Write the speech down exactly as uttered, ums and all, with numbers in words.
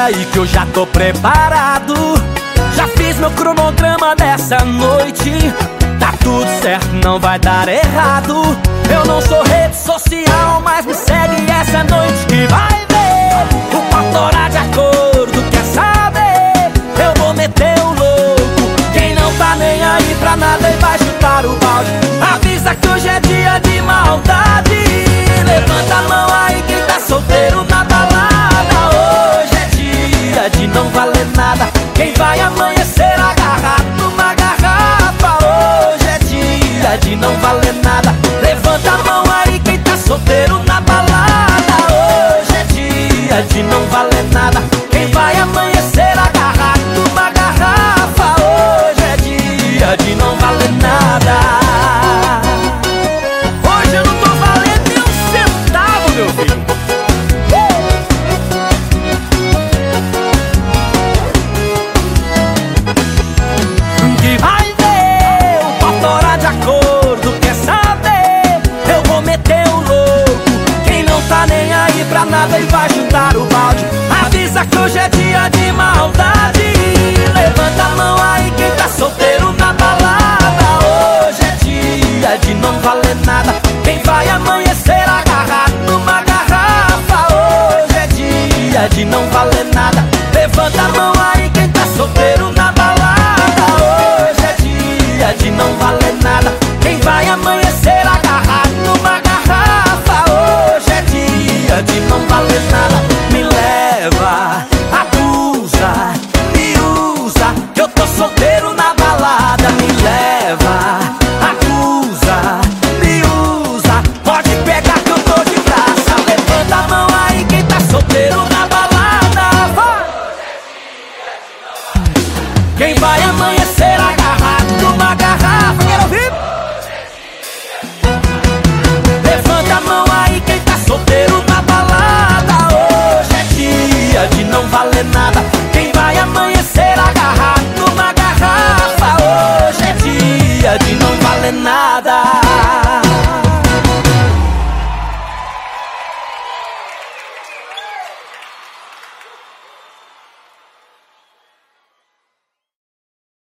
aí que eu já tô preparado. Já fiz meu cronograma dessa noite. Tá tudo certo, não vai dar errado. Eu não sou rede social, mas me segue essa noite que vai ver. O pau torar de acordo, quer saber? Eu vou meter o louco. Quem não tá nem aí pra nada e vai chutar o balde, avisa que hoje é dia de maldade. Levanta a mão aí quem tá solteiro na balada. Hoje é dia de não valer nada. Quem vai amanhecer agarrado numa garrafa. Hoje é dia de não valer nada. Levanta a mão aí quem tá solteiro na balada. Hoje é dia de não valer nada. Quem vai amanhecer agarrado numa garrafa. Hoje é dia de não valer nada. Hoje eu não tô valendo nem um centavo, meu filho. Que vai ver o pau torar de acordo, quer saber? Eu vou meter o louco. Quem não tá nem aí pra nada e vai chutar o balde, avisa que hoje é dia de maldade. Levanta a mão aí quem tá solteiro na balada. Hoje é dia de não valer nada. Quem vai amanhecer agarrado numa garrafa. Hoje é dia de não valer nada. Levanta a mão aí quem tá solteiro na balada. Hoje é dia de não valer nada. Quem vai amanhecer agarrado numa garrafa. Hoje é dia de não valer nada. Me leva, abusa, me usa, que eu tô solteiro na balada. Me leva, abusa, me usa, pode pegar que eu tô de graça. Levanta a mão aí quem tá solteiro na balada. Vai! Quem vai amanhecer agarrado numa garrafa. Quero ouvir? Levanta a mão aí quem tá solteiro na balada. Hoje é dia de não valer nada. Quem vai amanhecer agarrado numa garrafa. Hoje é dia de não valer nada.